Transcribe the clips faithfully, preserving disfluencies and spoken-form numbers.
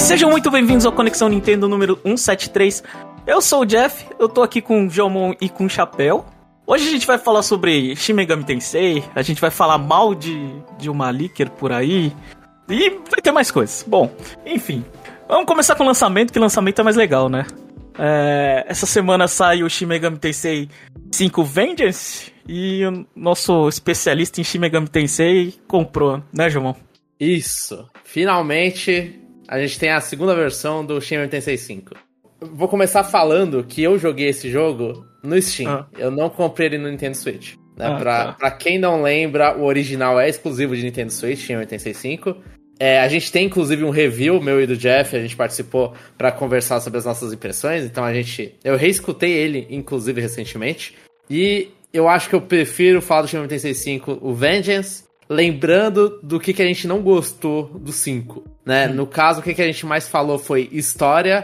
Sejam muito bem-vindos ao Conexão Nintendo número cento e setenta e três. Eu sou o Jeff, eu tô aqui com o Jomon e com o Chapéu. Hoje a gente vai falar sobre Shin Megami Tensei, a gente vai falar mal de, de uma leaker por aí, e vai ter mais coisas. Bom, enfim, vamos começar com o lançamento, que lançamento é mais legal, né? É, essa semana sai o Shin Megami Tensei cinco Vengeance, e o nosso especialista em Shin Megami Tensei comprou, né, Jomon? Isso, finalmente a gente tem a segunda versão do Shin Megami Tensei cinco. Vou começar falando que eu joguei esse jogo no Steam. Ah. Eu não comprei ele no Nintendo Switch. Né? Ah, pra, tá. pra quem não lembra, o original é exclusivo de Nintendo Switch, Shin Megami Tensei cinco. É, a gente tem, inclusive, um review, meu e do Jeff, a gente participou pra conversar sobre as nossas impressões. Então a gente... Eu reescutei ele, inclusive, recentemente. E eu acho que eu prefiro falar do Shin Megami Tensei cinco, o Vengeance, lembrando do que, que a gente não gostou do cinco. Né? Hum. No caso, o que, que a gente mais falou foi história...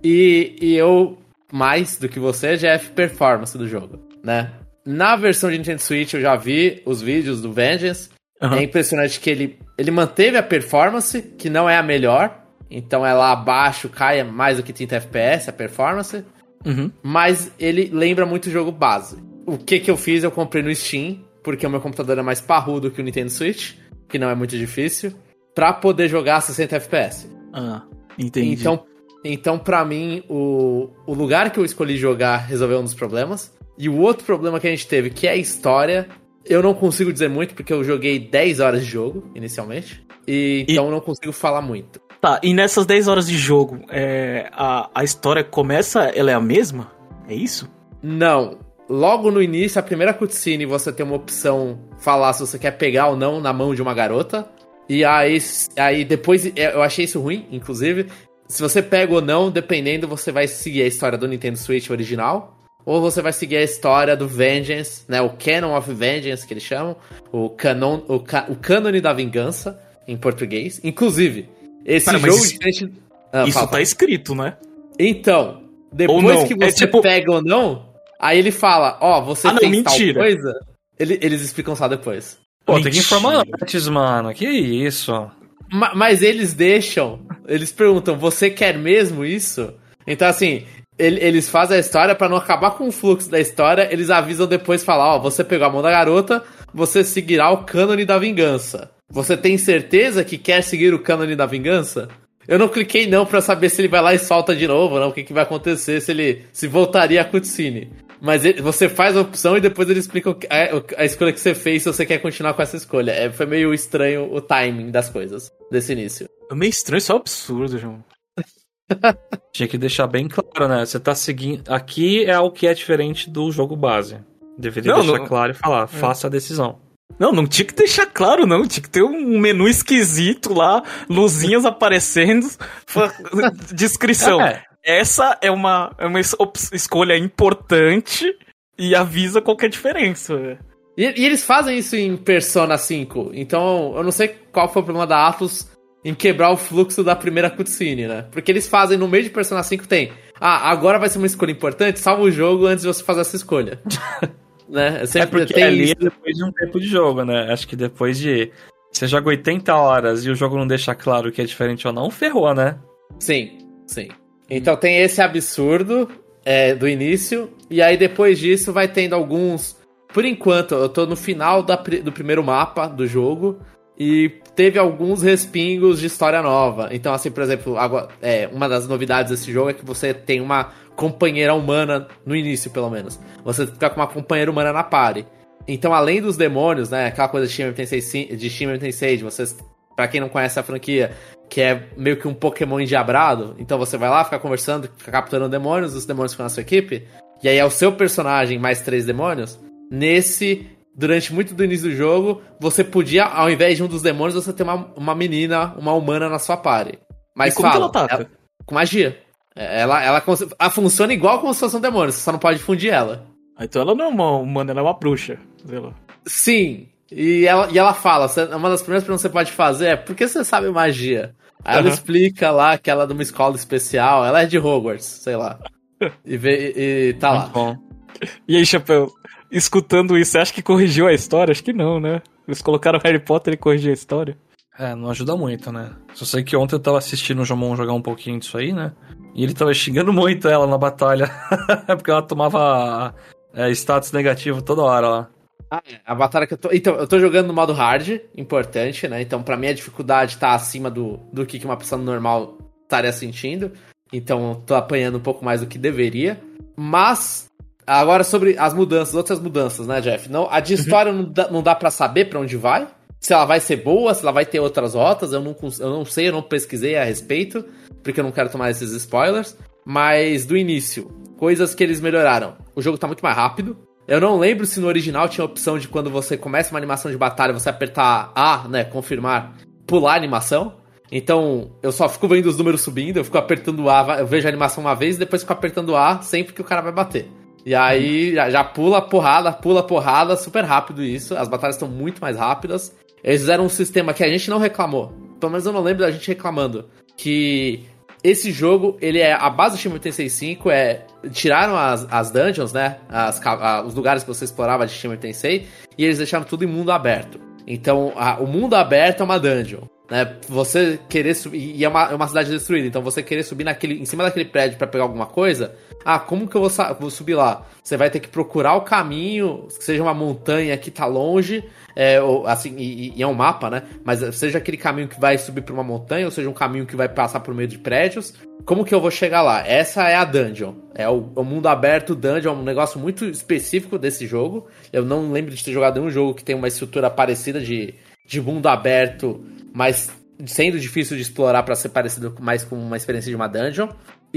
E, e eu, mais do que você, Jeff, performance do jogo, né? Na versão de Nintendo Switch eu já vi os vídeos do Vengeance. Uhum. É impressionante que ele, ele manteve a performance, que não é a melhor. Então é lá abaixo, cai mais do que trinta F P S a performance. Uhum. Mas ele lembra muito o jogo base. O que que eu fiz? Eu comprei no Steam, porque o meu computador é mais parrudo que o Nintendo Switch, que não é muito difícil, pra poder jogar sessenta F P S. Ah, entendi. Então... Então, pra mim, o, o lugar que eu escolhi jogar resolveu um dos problemas. E o outro problema que a gente teve, que é a história, eu não consigo dizer muito, porque eu joguei dez horas de jogo, inicialmente. E, então, e... eu não consigo falar muito. Tá, e nessas dez horas de jogo, é, a, a história começa, ela é a mesma? É isso? Não. Logo no início, a primeira cutscene, você tem uma opção, falar se você quer pegar ou não na mão de uma garota. E aí, aí depois, eu achei isso ruim, inclusive... Se você pega ou não, dependendo, você vai seguir a história do Nintendo Switch original, ou você vai seguir a história do Vengeance, né, o Canon of Vengeance, que eles chamam, o, canon, o, ca, o cânone da vingança, em português. Inclusive, esse Cara, jogo... Isso, gente... ah, isso tá escrito, né? Então, depois que você é, tipo... pega ou não, aí ele fala, ó, oh, você ah, fez não, tal mentira. coisa, ele, eles explicam só depois. Pô, mentira. Tem que informar antes, mano, que isso... Mas eles deixam, eles perguntam, você quer mesmo isso? Então, assim, eles fazem a história pra não acabar com o fluxo da história, eles avisam depois, falar, ó, você pegou a mão da garota, você seguirá o cânone da vingança. Você tem certeza que quer seguir o cânone da vingança? Eu não cliquei não pra saber se ele vai lá e solta de novo, não, o que, que vai acontecer, se ele se voltaria a cutscene. Mas ele, você faz a opção e depois eles explicam a, a escolha que você fez, se você quer continuar com essa escolha. É, foi meio estranho o timing das coisas, desse início. É meio estranho, isso é um absurdo, João. Tinha que deixar bem claro, né? Você tá seguindo... Aqui é o que é diferente do jogo base. Deveria não, deixar não... claro e falar, é. faça a decisão. Não, não tinha que deixar claro, não. Tinha que ter um menu esquisito lá, luzinhas aparecendo, descrição. É. Essa é uma, é uma escolha importante e avisa qualquer diferença. E, e eles fazem isso em Persona cinco. Então, eu não sei qual foi o problema da Atlus em quebrar o fluxo da primeira cutscene, né? Porque eles fazem, no meio de Persona cinco tem... Ah, agora vai ser uma escolha importante, salva o jogo antes de você fazer essa escolha. Né? É porque tem ali isso. Depois de um tempo de jogo, né? Acho que depois de... Você joga oitenta horas e o jogo não deixa claro o que é diferente ou não, ferrou, né? Sim, sim. Então tem esse absurdo é, do início, e aí depois disso vai tendo alguns... Por enquanto, eu tô no final da, do primeiro mapa do jogo, e teve alguns respingos de história nova. Então, assim, por exemplo, agora, é, uma das novidades desse jogo é que você tem uma companheira humana, no início pelo menos. Você fica com uma companheira humana na party. Então, além dos demônios, né, aquela coisa de Shin Megami Tensei, de Shin Megami Tensei, de vocês... Pra quem não conhece a franquia, que é meio que um Pokémon endiabrado, então você vai lá, fica conversando, fica capturando demônios, os demônios ficam na sua equipe, e aí é o seu personagem mais três demônios. Nesse, durante muito do início do jogo, você podia, ao invés de um dos demônios, você ter uma, uma menina, uma humana na sua party. Mas e como fala, que ela ataca? Ela, com magia. Ela, ela, ela funciona igual como se fosse um demônio, você só não pode fundir ela. Então ela não é uma humana, ela é uma bruxa. Sei lá. Sim. E ela, e ela fala, uma das primeiras perguntas que você pode fazer é, por que você sabe magia? Aí uhum. ela explica lá que ela é de uma escola especial, ela é de Hogwarts, sei lá. E, vê, e, e tá Muito lá. Bom. E aí, Chapéu, escutando isso, você acha que corrigiu a história? Acho que não, né? Eles colocaram Harry Potter e corrigiu a história. É, não ajuda muito, né? Só sei que ontem eu tava assistindo o Jomon jogar um pouquinho disso aí, né? E ele tava xingando muito ela na batalha. Porque ela tomava é, status negativo toda hora lá. Ah, é. A batalha que eu tô... Então, eu tô jogando no modo hard, importante, né? Então, pra mim, a dificuldade tá acima do, do que uma pessoa normal estaria sentindo. Então, eu tô apanhando um pouco mais do que deveria. Mas, agora sobre as mudanças, outras mudanças, né, Jeff? Não, a de história uhum. não, dá, não dá pra saber pra onde vai. Se ela vai ser boa, se ela vai ter outras rotas, eu não, eu não sei, eu não pesquisei a respeito, porque eu não quero tomar esses spoilers. Mas, do início, coisas que eles melhoraram. O jogo tá muito mais rápido. Eu não lembro se no original tinha a opção de quando você começa uma animação de batalha, você apertar A, né, confirmar, pular a animação. Então, eu só fico vendo os números subindo, eu fico apertando A, eu vejo a animação uma vez e depois fico apertando A sempre que o cara vai bater. E aí, já, já pula porrada, pula porrada, super rápido isso. As batalhas estão muito mais rápidas. Eles fizeram um sistema que a gente não reclamou. Pelo menos eu não lembro da gente reclamando. Que esse jogo, ele é... A base do Shin Megami Tensei cinco é... Tiraram as, as dungeons, né? As, a, os lugares que você explorava de Shin Megami Tensei. E eles deixaram tudo em mundo aberto. Então, a, o mundo aberto é uma dungeon. Né? Você querer subir... E é uma, é uma cidade destruída. Então, você querer subir naquele, em cima daquele prédio pra pegar alguma coisa... Ah, como que eu vou, vou subir lá? Você vai ter que procurar o caminho, que seja uma montanha que tá longe, é, ou, assim, e, e é um mapa, né? Mas seja aquele caminho que vai subir pra uma montanha, ou seja um caminho que vai passar por meio de prédios. Como que eu vou chegar lá? Essa é a dungeon. É o, o mundo aberto dungeon, é um negócio muito específico desse jogo. Eu não lembro de ter jogado nenhum jogo que tem uma estrutura parecida de, de mundo aberto, mas sendo difícil de explorar pra ser parecido mais com uma experiência de uma dungeon.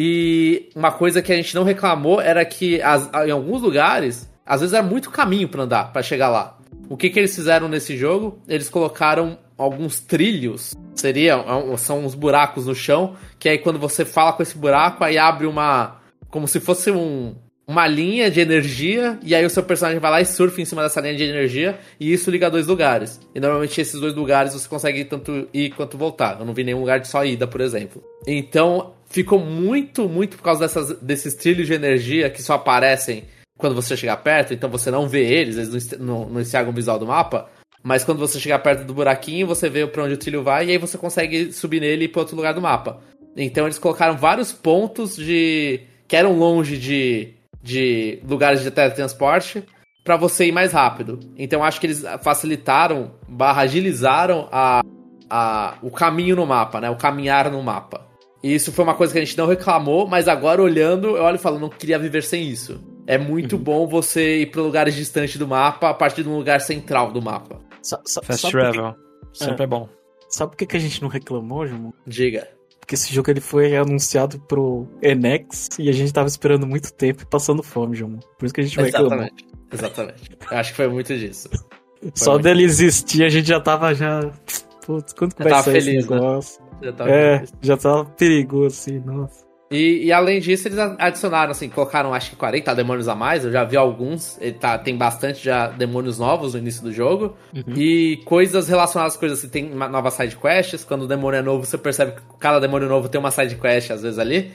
E uma coisa que a gente não reclamou era que as, em alguns lugares, às vezes era muito caminho pra andar, pra chegar lá. O que que eles fizeram nesse jogo? Eles colocaram alguns trilhos, seria, são uns buracos no chão, que aí quando você fala com esse buraco, aí abre uma, como se fosse um, uma linha de energia, e aí o seu personagem vai lá e surfa em cima dessa linha de energia, e isso liga a dois lugares. E normalmente esses dois lugares você consegue tanto ir quanto voltar. Eu não vi nenhum lugar de só ida, por exemplo. Então... Ficou muito, muito por causa dessas, desses trilhos de energia que só aparecem quando você chegar perto, então você não vê eles, eles não, não, não estragam o visual do mapa, mas quando você chegar perto do buraquinho, você vê pra onde o trilho vai e aí você consegue subir nele e ir pra outro lugar do mapa. Então eles colocaram vários pontos de que eram longe de, de lugares de teletransporte pra você ir mais rápido. Então acho que eles facilitaram, barra agilizaram a, a, o caminho no mapa, né? O caminhar no mapa. E isso foi uma coisa que a gente não reclamou, mas agora olhando, eu olho e falo, não queria viver sem isso. É muito uhum. bom você ir para lugares distantes do mapa a partir de um lugar central do mapa. So, so, Fast travel. Porque... Sempre é. é bom. Sabe por que, que a gente não reclamou, João? Diga. Porque esse jogo ele foi anunciado pro Enex e a gente tava esperando muito tempo e passando fome, João. Por isso que a gente não reclamou. Exatamente. Exatamente. Eu acho que foi muito disso. Foi Só muito dele disso. existir, a gente já tava já... Putz, quanto que vai sair feliz, esse negócio? Né? Já tava é, feliz. já tava perigoso, assim, nossa. E, e além disso, eles adicionaram, assim, colocaram acho que quarenta demônios a mais. Eu já vi alguns, ele tá, tem bastante já demônios novos no início do jogo. Uhum. E coisas relacionadas às coisas, assim, tem novas side quests. Quando o demônio é novo, você percebe que cada demônio novo tem uma side quest, às vezes, ali.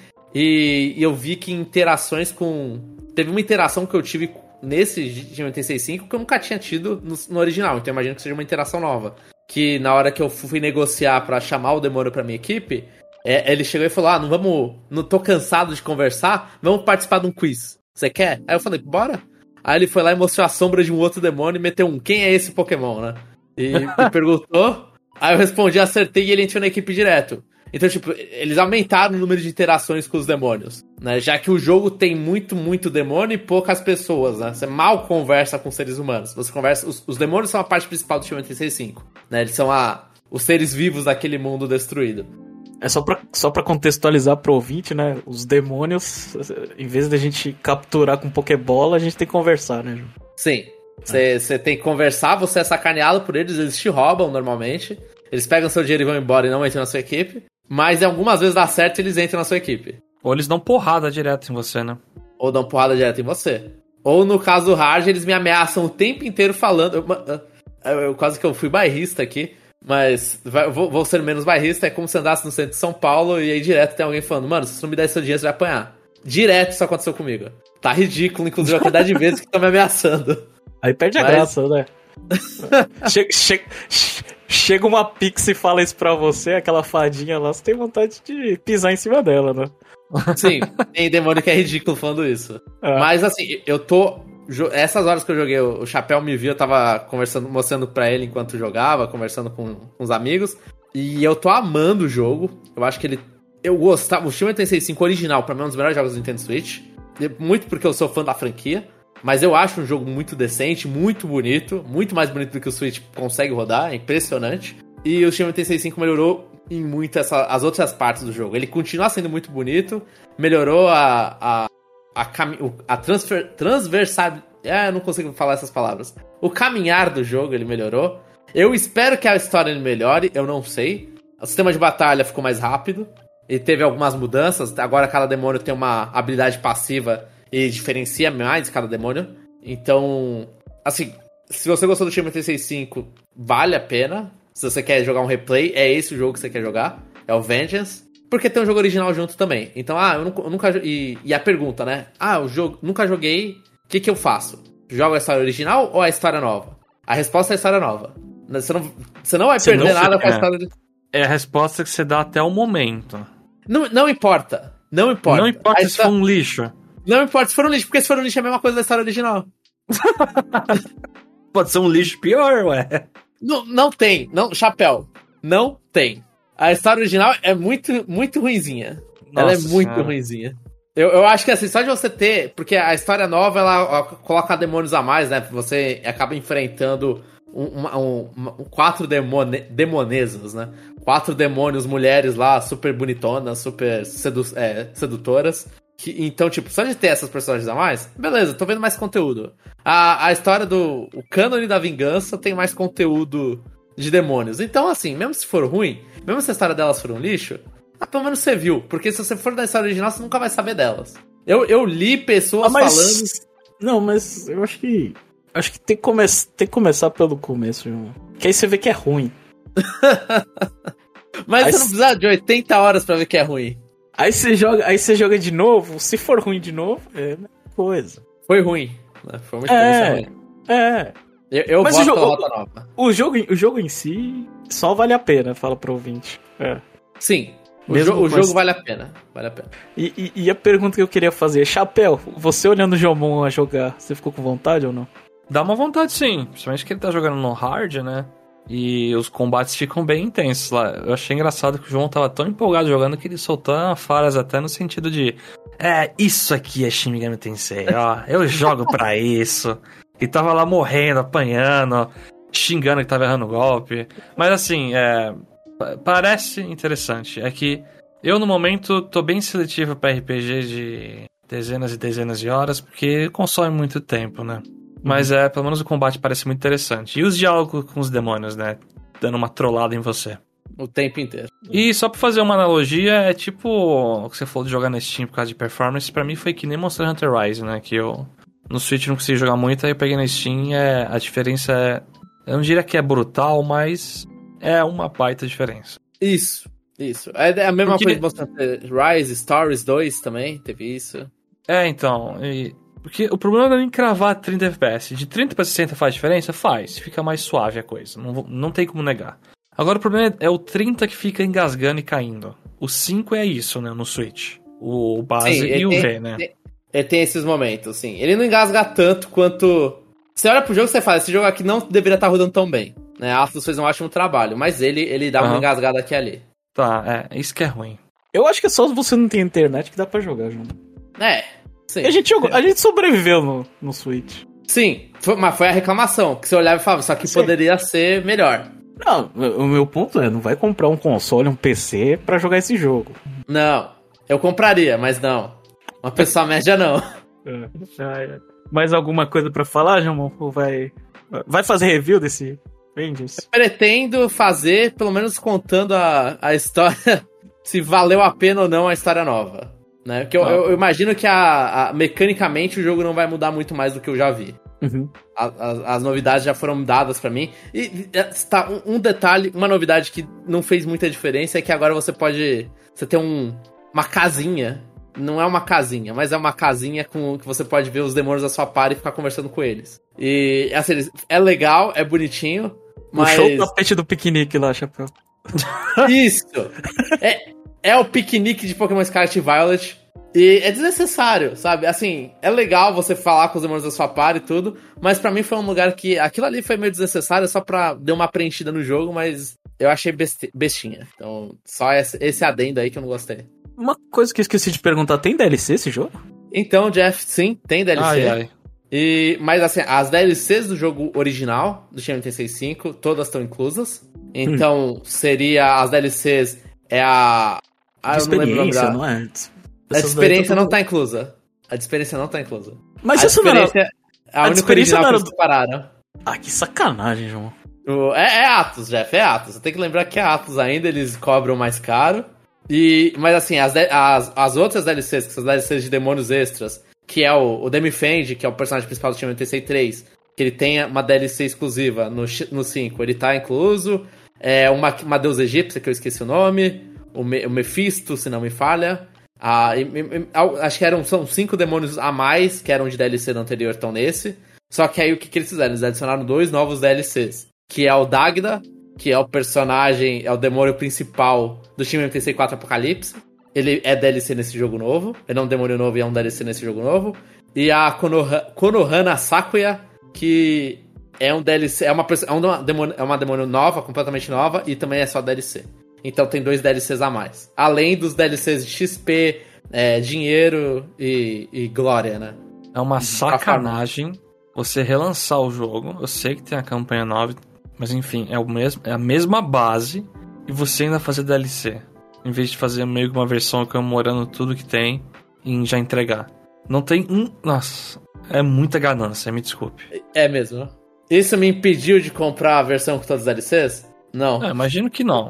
E, e eu vi que interações com... Teve uma interação que eu tive nesse Shin Megami Tensei cinco que eu nunca tinha tido no, no original. Então eu imagino que seja uma interação nova. Que na hora que eu fui negociar pra chamar o demônio pra minha equipe, é, ele chegou e falou, ah, não vamos... Não tô cansado de conversar, vamos participar de um quiz. Você quer? Aí eu falei, bora. Aí ele foi lá e mostrou a sombra de um outro demônio e meteu um, quem é esse Pokémon, né? E me perguntou, aí eu respondi, acertei e ele entrou na equipe direto. Então, tipo, eles aumentaram o número de interações com os demônios, né? Já que o jogo tem muito, muito demônio e poucas pessoas, né? Você mal conversa com seres humanos. Você conversa... Os, os demônios são a parte principal do Shin Megami Tensei cinco, né? Eles são a, os seres vivos daquele mundo destruído. É só pra, só pra contextualizar pro ouvinte, né? Os demônios, em vez de a gente capturar com Pokébola, a gente tem que conversar, né, João? Sim. Você é. tem que conversar, você é sacaneado por eles, eles te roubam normalmente. Eles pegam seu dinheiro e vão embora e não entram na sua equipe. Mas algumas vezes dá certo e eles entram na sua equipe. Ou eles dão porrada direto em você, né? Ou dão porrada direto em você. Ou no caso do Hard, eles me ameaçam o tempo inteiro falando... Eu, eu, eu quase que eu fui bairrista aqui. Mas vai, vou, vou ser menos bairrista. É como se andasse no centro de São Paulo e aí direto tem alguém falando, mano, se você não me der seu dinheiro, você vai apanhar. Direto isso aconteceu comigo. Tá ridículo, inclusive, a quantidade de vezes que estão me ameaçando. Aí perde a Mas... graça, né? chega, chega, chega uma Pixie e fala isso pra você, aquela fadinha lá, você tem vontade de pisar em cima dela, né? Sim, tem demônio que é ridículo falando isso. É. Mas assim, eu tô... Essas horas que eu joguei, o Chapéu me viu, eu tava conversando, mostrando pra ele enquanto jogava, conversando com, com os amigos. E eu tô amando o jogo. Eu acho que ele... Eu gostava... O Shin Megami Tensei cinco original, pra mim, é um dos melhores jogos do Nintendo Switch. Muito porque eu sou fã da franquia. Mas eu acho um jogo muito decente, muito bonito. Muito mais bonito do que o Switch consegue rodar. É impressionante. E o Shin Megami Tensei cinco melhorou em muito essa, as outras partes do jogo. Ele continua sendo muito bonito. Melhorou a... a A, cam... a transfer... transversal... É, eu não consigo falar essas palavras. O caminhar do jogo, ele melhorou. Eu espero que a história ele melhore, eu não sei. O sistema de batalha ficou mais rápido. E teve algumas mudanças. Agora cada demônio tem uma habilidade passiva e diferencia mais cada demônio. Então, assim, se você gostou do Shin Megami Tensei cinco, vale a pena. Se você quer jogar um replay, é esse o jogo que você quer jogar. É o Vengeance. Porque tem um jogo original junto também. Então, ah, eu nunca... Eu nunca e, e a pergunta, né? Ah, o jogo... Nunca joguei... O que que eu faço? Jogo a história original ou a história nova? A resposta é a história nova. Você não, você não vai você perder não nada com a história... De... É a resposta que você dá até o momento. Não, não importa. Não importa. Não importa a se história... for um lixo. Não importa se for um lixo. Porque se for um lixo é a mesma coisa da história original. Pode ser um lixo pior, ué. Não, não tem. Não, chapéu. Não tem. A história original é muito, muito ruinzinha. Nossa, ela é muito cara. ruinzinha. Eu, eu acho que assim, só de você ter... Porque a história nova, ela, ela coloca demônios a mais, né? Você acaba enfrentando um, um, um, um, quatro demone, demonesas, né? Quatro demônios, mulheres lá, super bonitonas, super sedu, é, sedutoras. Que, então, tipo, só de ter essas personagens a mais, beleza, tô vendo mais conteúdo. A, a história do... O cânone da vingança tem mais conteúdo... de demônios. Então, assim, mesmo se for ruim, mesmo se a história delas for um lixo, ah, pelo menos você viu. Porque se você for da história original, você nunca vai saber delas. Eu, eu li pessoas ah, mas... falando... Não, mas eu acho que... Acho que tem que, come... tem que começar pelo começo, irmão. Que aí você vê que é ruim. Mas aí você não precisa de oitenta horas pra ver que é ruim. Aí você joga, aí você joga de novo, se for ruim de novo, é coisa. Foi ruim. Foi uma experiência é, ruim. É, Eu, eu Mas voto o jogo, pela rota nova. O jogo, o jogo em si só vale a pena, fala pro ouvinte. É. Sim, o, jo- o jogo vale a pena. Vale a pena. E, e, e a pergunta que eu queria fazer, Chapéu, você olhando o Jomon a jogar, você ficou com vontade ou não? Dá uma vontade sim, principalmente que ele tá jogando no hard, né? E os combates ficam bem intensos lá. Eu achei engraçado que o João tava tão empolgado jogando que ele soltou falas até no sentido de é, isso aqui é Shin Megami Tensei, ó, eu jogo pra isso. E tava lá morrendo, apanhando, xingando que tava errando o golpe. Mas assim, é, parece interessante. É que eu no momento tô bem seletivo pra R P G de dezenas e dezenas de horas, porque consome muito tempo, né? Mas é, pelo menos o combate parece muito interessante. E os diálogos com os demônios, né? Dando uma trollada em você. O tempo inteiro. E só pra fazer uma analogia, é tipo o que você falou de jogar na Steam por causa de performance, pra mim foi que nem Monster Hunter Rise, né? Que eu no Switch não consegui jogar muito, aí eu peguei na Steam, é, a diferença é... Eu não diria que é brutal, mas é uma baita diferença. Isso, isso. É a mesma Porque... coisa de Monster Hunter Rise, Stories dois também, teve isso. É, então... E... Porque o problema não é nem cravar trinta F P S. De trinta pra sessenta faz diferença? Faz. Fica mais suave a coisa. Não, não tem como negar. Agora o problema é o trinta que fica engasgando e caindo. O cinco é isso, né? No Switch. O base Sim, e o tem, V, né? Tem, ele tem esses momentos, sim. Ele não engasga tanto quanto... Você olha pro jogo e você fala, esse jogo aqui não deveria estar rodando tão bem. Né? A Atlus fez um ótimo trabalho, mas ele, ele dá uhum. uma engasgada aqui e ali. Tá, é. Isso que é ruim. Eu acho que é só se você não tem internet que dá pra jogar, João. É... Sim. A gente, jogou, a gente sobreviveu no, no Switch. Sim, foi, mas foi a reclamação, que você olhava e falava, isso aqui Sim. poderia ser melhor. Não, o meu ponto é, não vai comprar um console, um P C pra jogar esse jogo. Não, eu compraria, mas não. Uma pessoa média não. É. Mais alguma coisa pra falar, João? Ou vai, vai fazer review desse Vengeance? Eu pretendo fazer, pelo menos contando a, a história, se valeu a pena ou não a história nova. Né? Porque eu, eu, eu imagino que a, a, mecanicamente o jogo não vai mudar muito mais do que eu já vi. Uhum. A, a, as novidades já foram dadas pra mim. E tá, um, um detalhe, uma novidade que não fez muita diferença é que agora você pode... Você tem um, uma casinha. Não é uma casinha, mas é uma casinha com que você pode ver os demônios da sua party e ficar conversando com eles. E assim, é legal, é bonitinho, Mas... Puxou o tapete do piquenique lá, Chapéu. Isso! É, é o piquenique de Pokémon Scarlet e Violet. E é desnecessário, sabe? Assim, é legal você falar com os demônios da sua par e tudo, mas pra mim foi um lugar que... Aquilo ali foi meio desnecessário, só pra dar uma preenchida no jogo, mas eu achei besti- bestinha. Então, só esse, esse adendo aí que eu não gostei. Uma coisa que eu esqueci de perguntar, tem D L C esse jogo? Então, Jeff, sim, tem D L C. Ai, ai. E, mas assim, as D L Cs do jogo original, do Shin Megami Tensei cinco, todas estão inclusas. Então, hum. seria as D L Cs, é a... Ah, eu não lembro o nome da... não é? A de experiência não tá inclusa. A de experiência não tá inclusa. Mas a isso não era... A, a única original que eles separaram. Ah, que sacanagem, João. O... É, é Atos, Jeff, é Atos. Você tem que lembrar que é Atos ainda, eles cobram mais caro. E... Mas assim, as, de... as, as outras D L Cs, que são as D L Cs de demônios extras, que é o, o Demifend, que é o personagem principal do Shin Megami Tensei três, que ele tem uma D L C exclusiva no, no cinco, ele tá incluso. É uma, uma deusa egípcia, que eu esqueci o nome. O, Me, o Mephisto, se não me falha. Ah, e, e, acho que eram, são cinco demônios a mais, que eram de D L C do anterior, estão nesse. Só que aí o que, que eles fizeram? Eles adicionaram dois novos D L Cs. Que é o Dagda, que é o personagem, é o demônio principal do Shin Megami Tensei quatro Apocalipse. Ele é D L C nesse jogo novo. Ele é um demônio novo e é um D L C nesse jogo novo. E a Konoha, Konohana Sakuya, que é um D L C, é uma, é, uma demônio, é uma demônio nova, completamente nova, e também é só D L C. Então tem dois D L Cs a mais. Além dos D L Cs de X P, é, dinheiro e, e glória, né? É uma sacanagem você relançar o jogo. Eu sei que tem a campanha nova, mas enfim, é, o mesmo, é a mesma base e você ainda fazer D L C. Em vez de fazer meio que uma versão comemorando tudo que tem e já entregar. Não tem um... Nossa, é muita ganância, me desculpe. É mesmo. Isso me impediu de comprar a versão com todos os D L Cs? Não. É, imagino que não.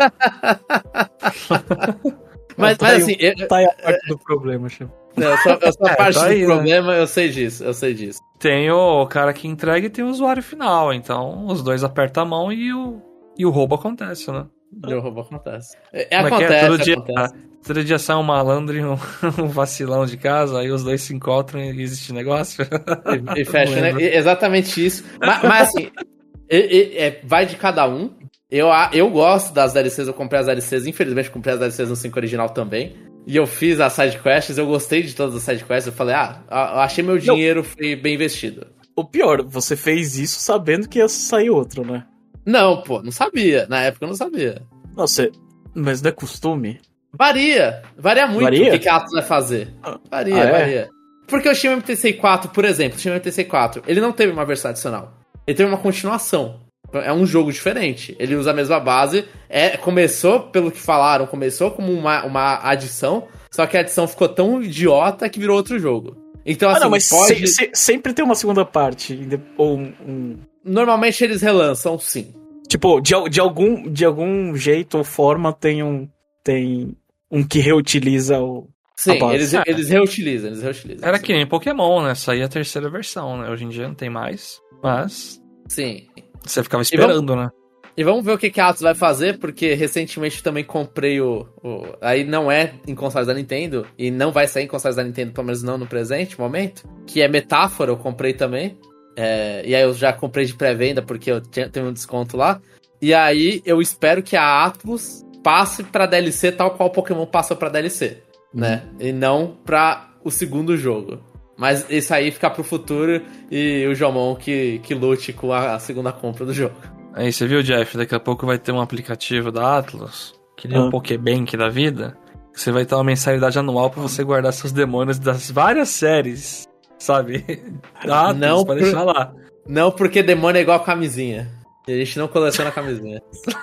mas, tá mas aí, assim... Eu, tá aí a parte do problema, Chico. Eu sou, eu sou a é, parte tá do aí, problema, né? eu sei disso, eu sei disso. Tem o cara que entrega e tem o usuário final, então os dois apertam a mão e o, e o roubo acontece, né? E o roubo acontece. É, Como acontece, é que é? Todo acontece. Dia, todo dia sai um malandro e um, um vacilão de casa, aí os dois se encontram e existe negócio. E, e fecha, né? E, exatamente isso. Mas, mas assim, e, e, é, vai de cada um. Eu, eu gosto das D L Cs, eu comprei as D L Cs, infelizmente eu comprei as D L Cs no cinco original também. E eu fiz as sidequests, eu gostei de todas as sidequests, eu falei, ah, eu achei meu dinheiro Não. foi bem investido. O pior, você fez isso sabendo que ia sair outro, né? Não, pô, não sabia. Na época eu não sabia. Não, você... Mas não é costume? Varia. Varia muito Varia? o que, que a Atlus vai fazer. Varia, ah, é? varia. Porque o Shin Megami Tensei quatro, por exemplo, o Shin Megami Tensei quatro, ele não teve uma versão adicional. Ele teve uma continuação. É um jogo diferente. Ele usa a mesma base. É, começou, pelo que falaram, começou como uma, uma adição, só que a adição ficou tão idiota que virou outro jogo. Então, assim, ah, não, mas pode... se, se, sempre tem uma segunda parte. Ou um, um... Normalmente eles relançam, sim. Tipo, de, de, algum, de algum jeito ou forma tem um, tem um que reutiliza o... Sim, eles, é. eles reutilizam, eles reutilizam. Era sim. que nem Pokémon, né? Saía a terceira versão, né? Hoje em dia não tem mais, mas... Sim. Você ficava esperando, e vamos, né? E vamos ver o que, que a Atlus vai fazer, porque recentemente também comprei o, o... Aí não é em consoles da Nintendo, e não vai sair em consoles da Nintendo, pelo menos não no presente momento, que é Metáfora, eu comprei também. É, e aí eu já comprei de pré-venda, porque eu tinha, tenho um desconto lá. E aí eu espero que a Atlus passe pra D L C tal qual o Pokémon passou pra D L C, uhum. né? E não pra o segundo jogo. Mas isso aí fica pro futuro e o Jomon que, que lute com a, a segunda compra do jogo. Aí, você viu, Jeff? Daqui a pouco vai ter um aplicativo da Atlus, que nem ah. um Pokébank da vida, que você vai ter uma mensalidade anual pra você guardar seus demônios das várias séries, sabe? Da Atlus, não pra por... deixar lá. Não, porque demônio é igual a camisinha. E a gente não coleciona a camisinha.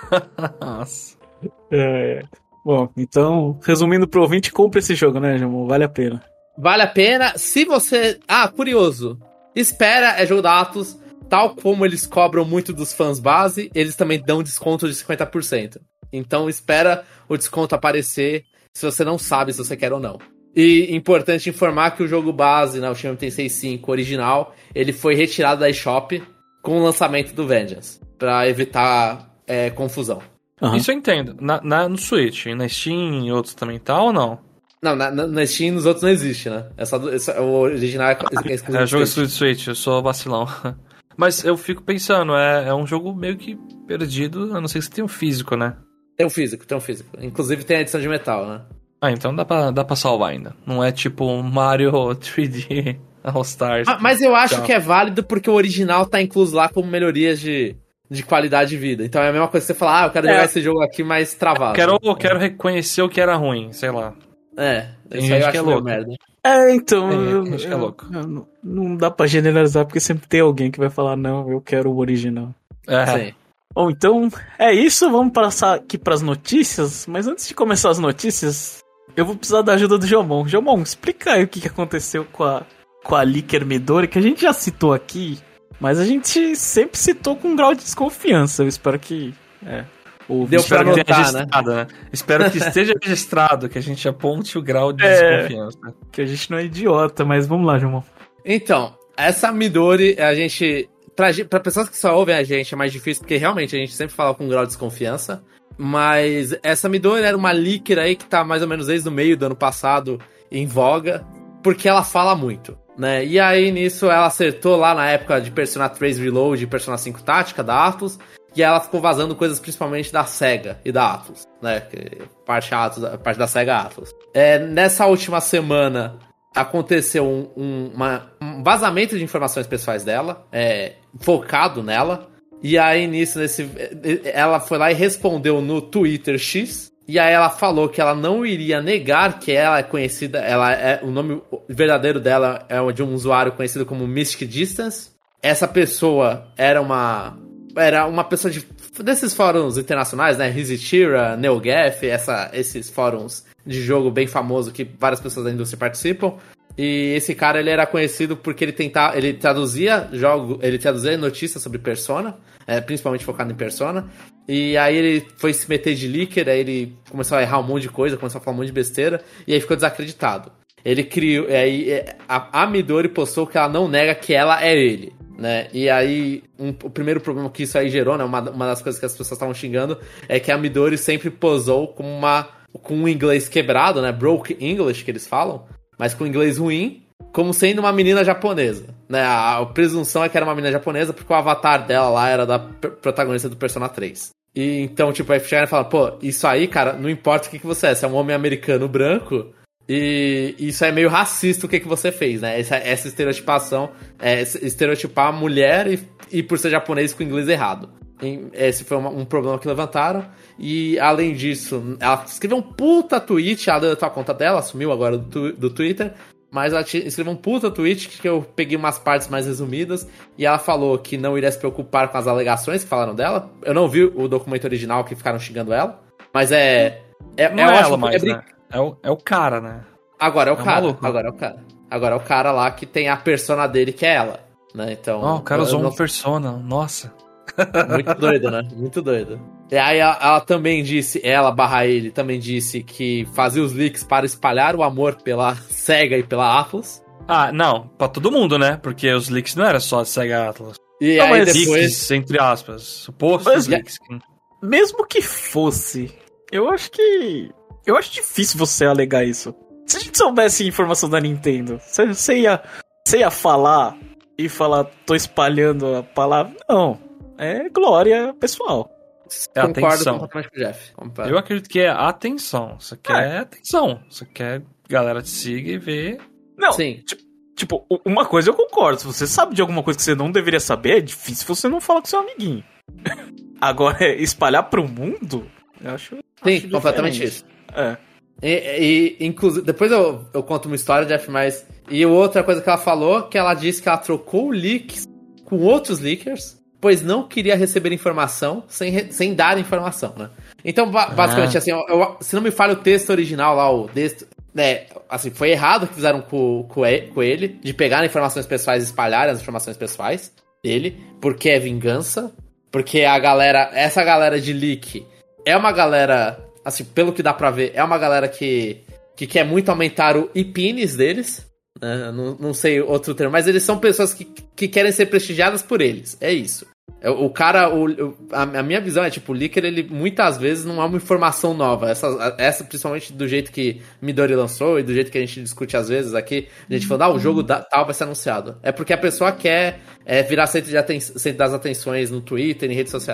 Nossa. É, bom, então, resumindo pro ouvinte, compre esse jogo, né, Jomon? Vale a pena. Vale a pena. Se você... Ah, curioso. Espera é jogo da Atlus. Tal como eles cobram muito dos fãs base, eles também dão desconto de cinquenta por cento. Então espera o desconto aparecer se você não sabe se você quer ou não. E importante informar que o jogo base, né, o Shin Megami Tensei cinco original, ele foi retirado da eShop com o lançamento do Vengeance, pra evitar é, confusão. Uhum. Isso eu entendo. Na, na, no Switch, na Steam e outros também tá ou não? Não, na, na Steam e nos outros não existe, né? É só, é só, o original é, é exclusivo. É jogo exclusivo de Switch, eu sou vacilão. Mas eu fico pensando, é, é um jogo meio que perdido, a não ser que você tenha um físico, né? Tem um físico, tem um físico. Inclusive tem a edição de metal, né? Ah, então dá pra, dá pra salvar ainda. Não é tipo um Mario três D All Stars. Ah, mas eu acho que é válido porque o original tá incluso lá como melhorias de, de qualidade de vida. Então é a mesma coisa que você falar, ah, eu quero é. jogar esse jogo aqui mais travado. Quero, eu quero reconhecer o que era ruim, sei lá. É, tem gente que é louco. Merda. É, então. Tem eu, gente que é louco. Eu, eu, não dá pra generalizar porque sempre tem alguém que vai falar, não, eu quero o original. É. Sim. Bom, então é isso, vamos passar aqui pras notícias, mas antes de começar as notícias, eu vou precisar da ajuda do Jomon. Jomon, explica aí o que aconteceu com a, com a Licker Midori, que a gente já citou aqui, mas a gente sempre citou com um grau de desconfiança. Eu espero que... É, o, Deu pra notar, que registrado, né? né? Espero que esteja registrado, que a gente aponte o grau de é, desconfiança. Que a gente não é idiota, mas vamos lá, Jomon. Então, essa Midori, a gente... Pra, pra pessoas que só ouvem a gente é mais difícil, porque realmente a gente sempre fala com um grau de desconfiança. Mas essa Midori era uma leaker aí que tá mais ou menos desde o meio do ano passado em voga, porque ela fala muito, né? E aí nisso ela acertou lá na época de Persona três Reload e Persona cinco Tática da Atlus, e ela ficou vazando coisas principalmente da SEGA e da Atlus, né? Parte, Atlus, parte da SEGA Atlus. É, nessa última semana aconteceu um, um, uma, um vazamento de informações pessoais dela, é, focado nela. E aí, nisso, nesse, ela foi lá e respondeu no Twitter X. E aí ela falou que ela não iria negar que ela é conhecida... Ela é, o nome verdadeiro dela é o de um usuário conhecido como Mystic Distance. Essa pessoa era uma... Era uma pessoa de, desses fóruns internacionais, né? Hizitira, NeoGaf, essa, esses fóruns de jogo bem famoso que várias pessoas da indústria participam. E esse cara, ele era conhecido porque ele tentava, ele traduzia jogo, ele traduzia notícias sobre Persona, é, principalmente focado em Persona. E aí ele foi se meter de leaker, aí ele começou a errar um monte de coisa, começou a falar um monte de besteira, e aí ficou desacreditado. Ele criou, aí a, a Midori postou que ela não nega que ela é ele, né? E aí um, o primeiro problema que isso aí gerou, né? Uma, uma das coisas que as pessoas estavam xingando é que a Midori sempre posou com uma com um inglês quebrado, né? Broke English que eles falam. Mas com inglês ruim, como sendo uma menina japonesa, né? A, a presunção é que era uma menina japonesa porque o avatar dela lá era da p- protagonista do Persona três. E então, tipo, aí chegaram e falaram, pô, isso aí, cara, não importa o que, que você é, você é um homem americano branco e isso é meio racista o que, que você fez, né? Essa, essa estereotipação, é, estereotipar a mulher e, e por ser japonês com inglês errado. Esse foi um problema que levantaram. E além disso, ela escreveu um puta tweet. Ela deu a conta dela, sumiu agora do, tu, do Twitter. Mas ela escreveu um puta tweet que eu peguei umas partes mais resumidas. E ela falou que não iria se preocupar com as alegações que falaram dela. Eu não vi o documento original que ficaram xingando ela. Mas é. é não é ela mais, é, né? é, o, é o cara, né? Agora é o é cara. Maluco. Agora é o cara. Agora é o cara lá que tem a persona dele, que é ela. Né? Então. Oh, o cara usou não... uma persona, nossa. Muito doido, né? Muito doido. E aí ela, ela também disse, ela barra ele, também disse que fazia os leaks para espalhar o amor pela SEGA e pela Atlus. Ah, não, pra todo mundo, né? Porque os leaks não era só SEGA e Atlus. E não, aí mas depois... leaks, entre aspas, supostos leaks. Mesmo que fosse, eu acho que... Eu acho difícil você alegar isso. Se a gente soubesse a informação da Nintendo, você ia, você ia falar e falar, tô espalhando a palavra? Não. É glória pessoal. É Concordo atenção. completamente com o Jeff. Concordo. Eu acredito que é atenção. Você quer é. atenção. Você quer galera te siga e ver. Não, Sim. Tipo, uma coisa eu concordo. Se você sabe de alguma coisa que você não deveria saber, é difícil você não falar com seu amiguinho. Agora, espalhar pro mundo, eu acho... Sim, acho completamente isso. É. E, e inclusive, depois eu, eu conto uma história, Jeff, mas... E outra coisa que ela falou, que ela disse que ela trocou leaks com outros leakers, pois não queria receber informação sem, re- sem dar informação, né? Então, ba- basicamente, ah. assim, eu, eu, se não me falha o texto original lá, o texto, né, assim, foi errado o que fizeram com, com, com ele, de pegar informações pessoais e espalhar as informações pessoais dele, porque é vingança, porque a galera, essa galera de leak é uma galera, assim, pelo que dá pra ver, é uma galera que, que quer muito aumentar o I P Ns deles, né? Não, não sei outro termo, mas eles são pessoas que, que querem ser prestigiadas por eles, é isso. O cara, o, a, a minha visão é, tipo, o leaker, ele muitas vezes não é uma informação nova, essa, essa principalmente do jeito que Midori lançou e do jeito que a gente discute às vezes aqui, a gente falando, ah, o jogo da, tal vai ser anunciado, é porque a pessoa quer é, virar centro, de aten- centro das atenções no Twitter e em redes sociais.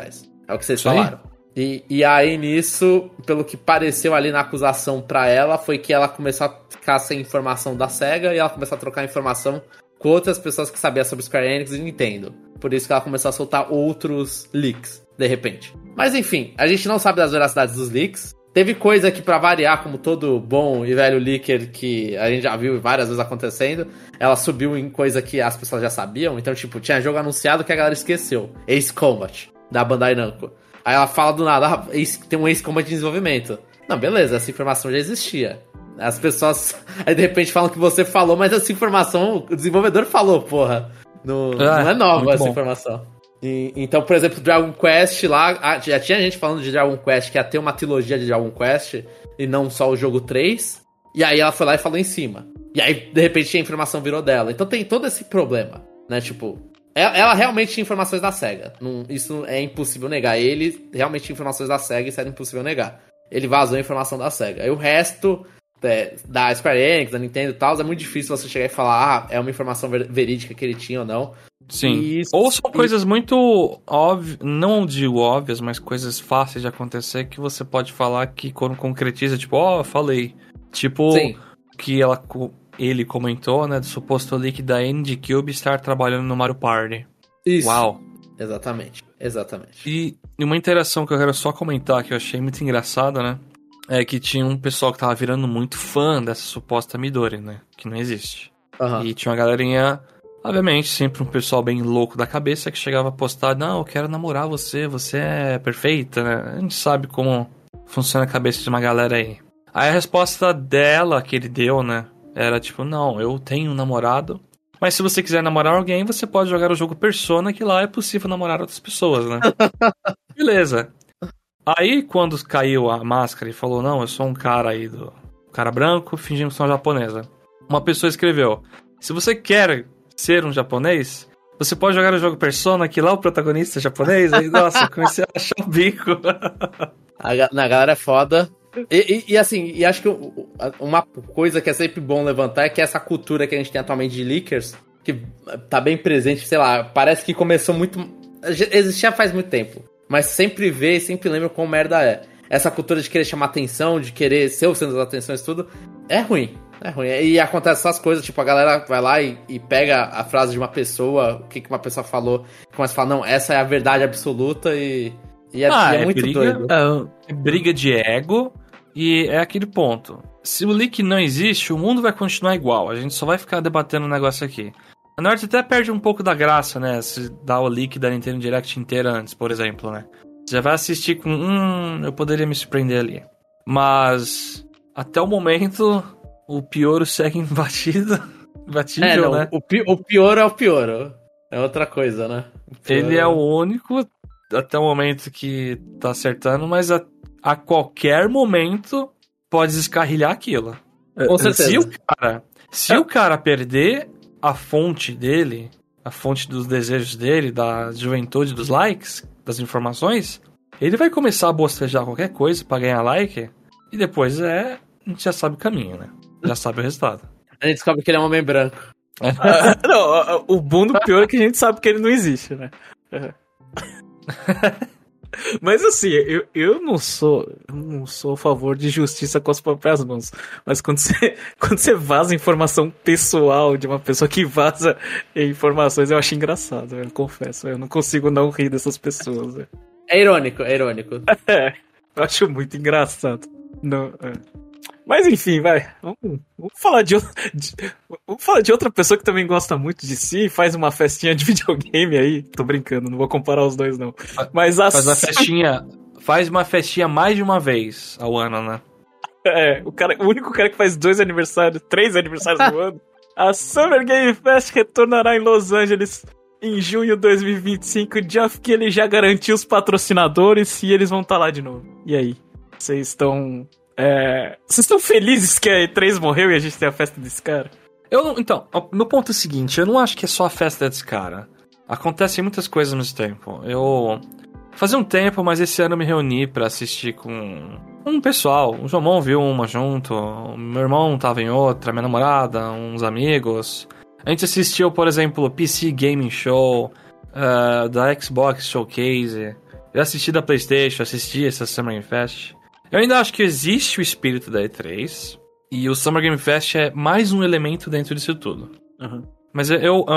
É o que vocês falaram. E, e aí, nisso, pelo que pareceu ali na acusação pra ela, foi que ela começou a ficar sem informação da SEGA e ela começou a trocar informação com outras pessoas que sabiam sobre Square Enix e Nintendo. Por isso que ela começou a soltar outros leaks, de repente. Mas enfim, a gente não sabe das veracidades dos leaks. Teve coisa que, pra variar, como todo bom e velho leaker que a gente já viu várias vezes acontecendo, ela subiu em coisa que as pessoas já sabiam. Então, tipo, tinha jogo anunciado que a galera esqueceu. Ace Combat, da Bandai Namco. Aí ela fala do nada, ah, tem um Ace Combat de desenvolvimento. Não, beleza, essa informação já existia. As pessoas, aí de repente falam que você falou, mas essa informação, o desenvolvedor falou, porra. Não, ah, não é nova essa bom. informação. E, então, por exemplo, Dragon Quest lá, já tinha gente falando de Dragon Quest, que ia ter uma trilogia de Dragon Quest, e não só o jogo três. E aí ela foi lá e falou em cima. E aí, de repente, a informação virou dela. Então tem todo esse problema, né, tipo... Ela realmente tinha informações da SEGA. Não, isso é impossível negar. Ele realmente tinha informações da SEGA, isso era impossível negar. Ele vazou a informação da SEGA. Aí o resto é, da Square Enix, da Nintendo e tal, é muito difícil você chegar e falar, ah, é uma informação ver- verídica que ele tinha ou não. Sim. E, ou são e... coisas muito óbvias, não digo óbvias, mas coisas fáceis de acontecer que você pode falar que quando concretiza, tipo, ó, oh, falei. Tipo, Sim. que ela... Ele comentou, né, do suposto leak da N Cube estar trabalhando no Mario Party. Isso. Uau. Exatamente, exatamente. E uma interação que eu quero só comentar, que eu achei muito engraçada, né, é que tinha um pessoal que tava virando muito fã dessa suposta Midori, né, que não existe. Uhum. E tinha uma galerinha, obviamente, sempre um pessoal bem louco da cabeça que chegava a postar, não, eu quero namorar você, você é perfeita, né. A gente sabe como funciona a cabeça de uma galera aí. Aí a resposta dela, que ele deu, né, era tipo, não, eu tenho um namorado, mas se você quiser namorar alguém, você pode jogar o jogo Persona, que lá é possível namorar outras pessoas, né? Beleza. Aí, quando caiu a máscara e falou, não, eu sou um cara aí, do cara branco, fingindo que sou uma japonesa. Uma pessoa escreveu, se você quer ser um japonês, você pode jogar o jogo Persona, que lá o protagonista é japonês. Aí, nossa, eu comecei a achar o bico. a, a galera é foda. E, e, e assim, e acho que uma coisa que é sempre bom levantar é que essa cultura que a gente tem atualmente de leakers, que tá bem presente, sei lá, parece que começou muito... Existia faz muito tempo, mas sempre vê e sempre lembra quão merda é. Essa cultura de querer chamar atenção, de querer ser o centro das atenções e tudo, é ruim, é ruim. E acontece essas coisas, tipo, a galera vai lá e, e pega a frase de uma pessoa, o que, que uma pessoa falou, e começa a falar, não, essa é a verdade absoluta e... E é, ah, e é, é muito briga, doido. É, é briga de ego... E é aquele ponto. Se o leak não existe, o mundo vai continuar igual. A gente só vai ficar debatendo o negócio aqui. A Nerd até perde um pouco da graça, né? Se dá o leak da Nintendo Direct inteira antes, por exemplo, né? Você já vai assistir com... Hum, eu poderia me surpreender ali. Mas, até o momento, o Pioro segue imbatido. Imbatível, é, não, né? O, pi- o Pioro é o Pioro. É outra coisa, né? Ele é o único, até o momento, que tá acertando, mas... A... a qualquer momento pode descarrilhar aquilo. Com certeza. Se o cara, se é. o cara perder a fonte dele, a fonte dos desejos dele, da juventude dos likes, das informações, ele vai começar a bostejar qualquer coisa pra ganhar like, e depois é, a gente já sabe o caminho, né? Já sabe o resultado. A gente descobre que ele é um homem branco. ah, não, o bom do pior é que a gente sabe que ele não existe, né? Mas assim, eu, eu não sou eu não sou a favor de justiça com as próprias mãos. Mas quando você, quando você vaza informação pessoal de uma pessoa que vaza informações, eu acho engraçado, eu confesso. Eu não consigo não rir dessas pessoas. Véio. É irônico, é irônico. É, eu acho muito engraçado. Não, é. Mas enfim, vai. Vamos, vamos, falar de, de, vamos falar de outra pessoa que também gosta muito de si e faz uma festinha de videogame aí. Tô brincando, não vou comparar os dois, não. Mas a... Faz uma festinha. Faz uma festinha mais de uma vez ao ano, né? É, o, cara, o único cara que faz dois aniversários, três aniversários no ano. A Summer Game Fest retornará em Los Angeles em junho de dois mil e vinte e cinco. Já que ele já garantiu os patrocinadores e eles vão estar lá de novo. E aí? Vocês estão... É... Vocês estão felizes que a E três morreu e a gente tem a festa desse cara? Eu não, então, o meu ponto é o seguinte, eu não acho que é só a festa desse cara. Acontecem muitas coisas ao mesmo tempo. Eu... Fazia um tempo, mas esse ano eu me reuni pra assistir com um pessoal. O Jomon viu uma junto, meu irmão tava em outra, minha namorada, uns amigos. A gente assistiu, por exemplo, o P C Gaming Show, uh, da Xbox Showcase. Eu assisti da PlayStation, assisti essa Summer Game Fest. Eu ainda acho que existe o espírito da E três. E o Summer Game Fest é mais um elemento dentro disso tudo. Uhum. Mas eu, eu...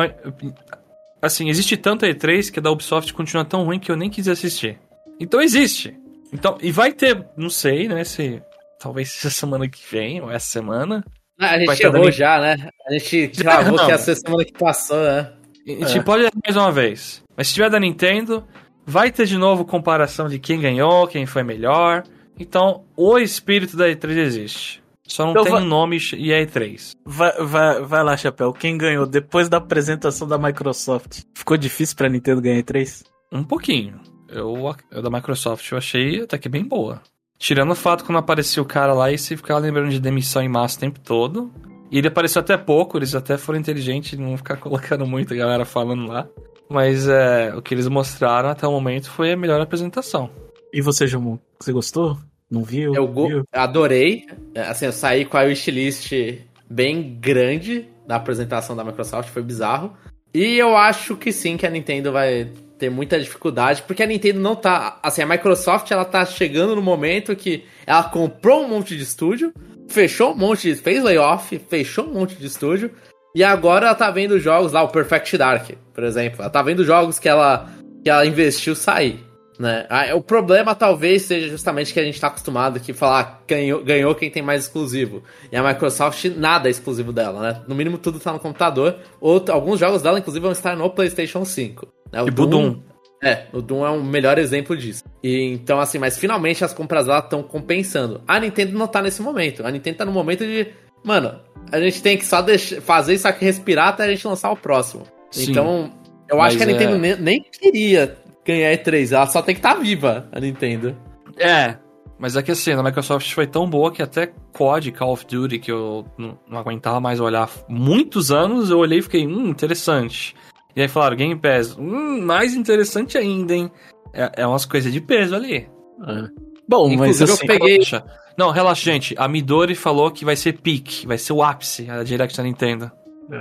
Assim, existe tanta E três que a da Ubisoft continua tão ruim que eu nem quis assistir. Então existe. Então, e vai ter, não sei, né, se... Talvez essa semana que vem, ou essa semana... Ah, a gente errou já, né? A gente gravou que essa semana que passou, né? A gente é. pode errar mais uma vez. Mas se tiver da Nintendo, vai ter de novo comparação de quem ganhou, quem foi melhor. Então, o espírito da E três existe. Só não então tem vai... um nome e é E três. Vai, vai, vai lá, Chapéu. Quem ganhou depois da apresentação da Microsoft? Ficou difícil pra Nintendo ganhar E três? Um pouquinho. Eu, eu da Microsoft eu achei até que bem boa. Tirando o fato quando aparecia o cara lá e se ficava lembrando de demissão em massa o tempo todo. E ele apareceu até pouco, eles até foram inteligentes de não ficar colocando muito a galera falando lá. Mas é, o que eles mostraram até o momento foi a melhor apresentação. E você, Jomu? Você gostou? Não viu? Eu go- viu? adorei. Assim, eu saí com a wishlist bem grande da apresentação da Microsoft, foi bizarro. E eu acho que sim, que a Nintendo vai ter muita dificuldade, porque a Nintendo não tá... Assim, a Microsoft, ela tá chegando no momento que ela comprou um monte de estúdio, fechou um monte de... fez layoff, fechou um monte de estúdio, e agora ela tá vendo jogos lá, o Perfect Dark, por exemplo. Ela tá vendo jogos que ela, que ela investiu sair, né? O problema talvez seja justamente que a gente tá acostumado que falar ganhou, ganhou quem tem mais exclusivo. E a Microsoft, nada é exclusivo dela, né? No mínimo tudo tá no computador. Outro, alguns jogos dela, inclusive, vão estar no PlayStation cinco. Né? O tipo Doom. Doom. É, o Doom é um melhor exemplo disso. E, então, assim, mas finalmente as compras lá estão compensando. A Nintendo não tá nesse momento. A Nintendo tá no momento de... Mano, a gente tem que só deixar, fazer isso aqui respirar até a gente lançar o próximo. Sim, então, eu acho que a Nintendo é... nem, nem queria ganhar E três. Ela só tem que estar tá viva, a Nintendo. É, mas é que assim, a Microsoft foi tão boa que até C O D, Call of Duty, que eu não, não aguentava mais olhar muitos anos, eu olhei e fiquei, hum, interessante. E aí falaram, Game Pass, hum, mais interessante ainda, hein? É, é umas coisas de peso ali. É. Bom, inclusive, mas assim, eu peguei... Relaxa. Não, relaxa, gente. A Midori falou que vai ser peak, vai ser o ápice, a Direct da Nintendo.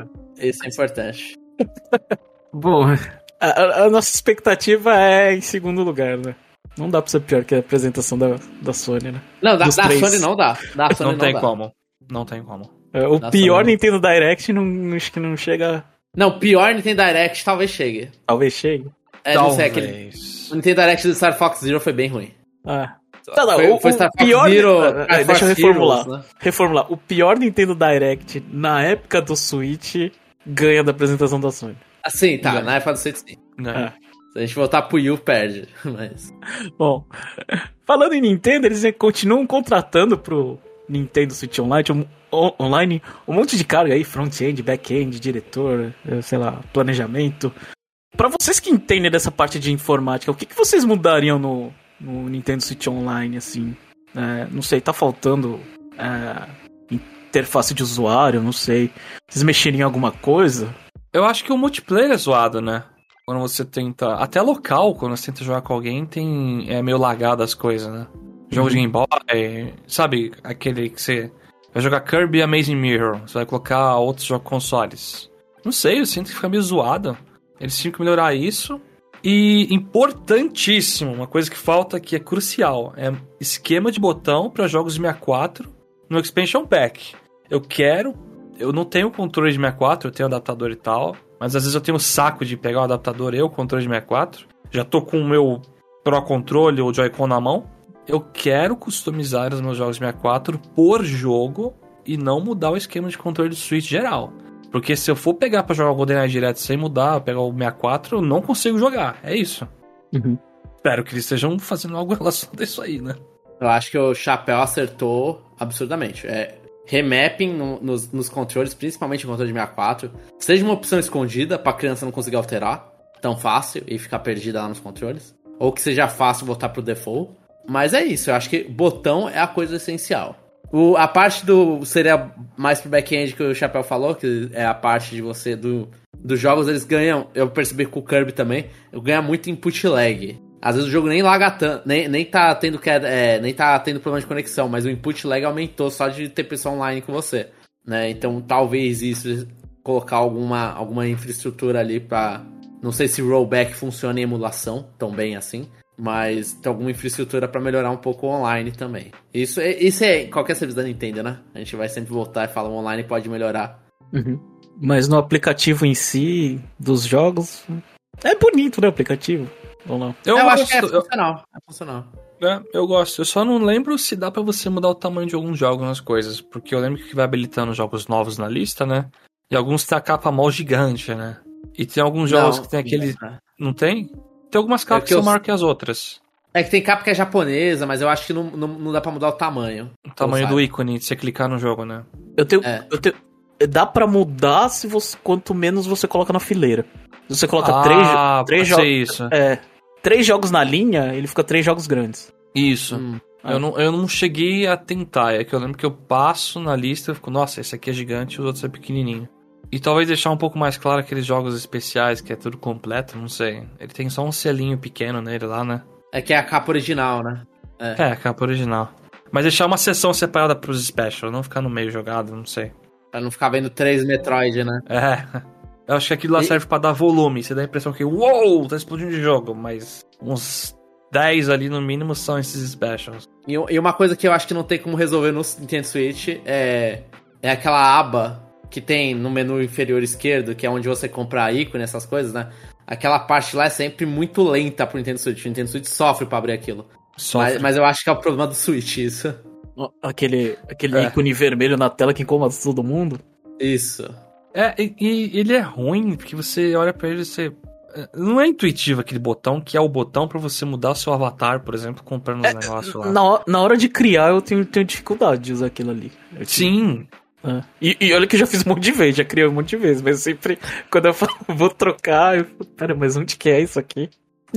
É. Isso é importante. Bom, a, a nossa expectativa é em segundo lugar, né? Não dá pra ser pior que a apresentação da, da Sony, né? Não, da, da Sony não dá. Da Sony não, não tem dá. como. Não tem como. É, o da pior Sony Nintendo não. Direct não, acho que não chega... Não, pior Nintendo Direct talvez chegue. Talvez chegue? É, talvez. Não sei, aquele... O Nintendo Direct do Star Fox Zero foi bem ruim. Ah. Tá, não, foi, o, foi Star Fox pior... Zero... Ah, deixa eu reformular. Heroes, né? Reformular. O pior Nintendo Direct na época do Switch ganha da apresentação da Sony. Ah, sim, tá. Ganha. Na época do Switch, sim. É. Se a gente voltar pro Wii U, perde. Mas... Bom, falando em Nintendo, eles continuam contratando pro Nintendo Switch Online um, online um monte de carga aí, front-end, back-end, diretor, sei lá, planejamento. Pra vocês que entendem dessa parte de informática, o que, que vocês mudariam no, no Nintendo Switch Online, assim? É, não sei, tá faltando é, interface de usuário, não sei. Vocês mexerem em alguma coisa? Eu acho que o multiplayer é zoado, né? Quando você tenta... Até local, quando você tenta jogar com alguém, tem é meio lagado as coisas, né? Jogo uhum. de Game Boy, sabe? Aquele que você vai jogar Kirby Amazing Mirror, você vai colocar outros jogos consoles. Não sei, eu sinto que fica meio zoado. Eles tinham que melhorar isso. E importantíssimo, uma coisa que falta que é crucial, é esquema de botão para jogos de sessenta e quatro no Expansion Pack. Eu quero... Eu não tenho controle de sessenta e quatro, eu tenho adaptador e tal, mas às vezes eu tenho o saco de pegar o adaptador e o controle de sessenta e quatro. Já tô com o meu Pro Controle ou Joy-Con na mão. Eu quero customizar os meus jogos de sessenta e quatro por jogo e não mudar o esquema de controle do Switch geral. Porque se eu for pegar pra jogar o GoldenEye direto sem mudar, pegar o sessenta e quatro, eu não consigo jogar. É isso. Uhum. Espero que eles estejam fazendo algo relacionado a isso aí, né? Eu acho que o Chapéu acertou absurdamente. É, remapping no, nos, nos controles, principalmente o controle de sessenta e quatro, seja uma opção escondida pra criança não conseguir alterar tão fácil e ficar perdida lá nos controles. Ou que seja fácil voltar pro default. Mas é isso, eu acho que botão é a coisa essencial. O, a parte do... seria mais pro back-end que o Chapéu falou, que é a parte de você do, dos jogos, eles ganham... Eu percebi com o Kirby também, eu ganho muito input lag. Às vezes o jogo nem laga tanto, nem, nem, tá tendo, é, nem tá tendo problema de conexão, mas o input lag aumentou só de ter pessoa online com você, né? Então talvez isso, colocar alguma, alguma infraestrutura ali pra... Não sei se rollback funciona em emulação tão bem assim. mas tem alguma infraestrutura pra melhorar um pouco o online também. Isso é, isso é qualquer serviço da Nintendo, né? A gente vai sempre voltar e falar, o online pode melhorar. Uhum. Mas no aplicativo em si, dos jogos, é bonito, né, o aplicativo? Ou não? Eu, eu acho que é funcional. É funcional. É, eu gosto. Eu só não lembro se dá pra você mudar o tamanho de alguns jogos nas coisas. Porque eu lembro que vai habilitando jogos novos na lista, né? E alguns tem a capa mó gigante, né? E tem alguns jogos não, que tem aquele... Não, não tem? Tem algumas capas é que, que são eu... maiores que as outras. É que tem capa que é japonesa, mas eu acho que não, não, não dá pra mudar o tamanho. O tamanho do ícone, de você clicar no jogo, né? Eu tenho... É. Eu tenho... Dá pra mudar se você, quanto menos você coloca na fileira. Se você coloca ah, três, três jogos... isso. É, três jogos na linha, ele fica três jogos grandes. Isso. Hum, eu, é. não, eu não cheguei a tentar. É que eu lembro que eu passo na lista e fico, nossa, esse aqui é gigante e os outros é pequenininho. E talvez deixar um pouco mais claro aqueles jogos especiais, que é tudo completo, não sei. Ele tem só um selinho pequeno nele lá, né? É que é a capa original, né? É, é a capa original. Mas deixar uma seção separada pros special, não ficar no meio jogado, não sei. Pra não ficar vendo três Metroid, né? É. Eu acho que aquilo lá e... serve pra dar volume. Você dá a impressão que, uou, tá explodindo de jogo. Mas uns dez ali no mínimo são esses specials. E, e uma coisa que eu acho que não tem como resolver no Nintendo Switch é, é aquela aba que tem no menu inferior esquerdo, que é onde você compra ícone, essas coisas, né? Aquela parte lá é sempre muito lenta pro Nintendo Switch. O Nintendo Switch sofre pra abrir aquilo. Mas, mas eu acho que é o problema do Switch, isso. Aquele, aquele é. ícone vermelho na tela que incomoda todo mundo. Isso. É, e, e ele é ruim, porque você olha pra ele e você... Não é intuitivo aquele botão, que é o botão pra você mudar o seu avatar, por exemplo, comprando é, os negócios lá. Na, na hora de criar, eu tenho, tenho dificuldade de usar aquilo ali. Eu Sim. Ah. E, e olha que eu já fiz um monte de vezes, já criei um monte de vezes, mas sempre, quando eu falo, vou trocar, eu falo, pera, mas onde que é isso aqui?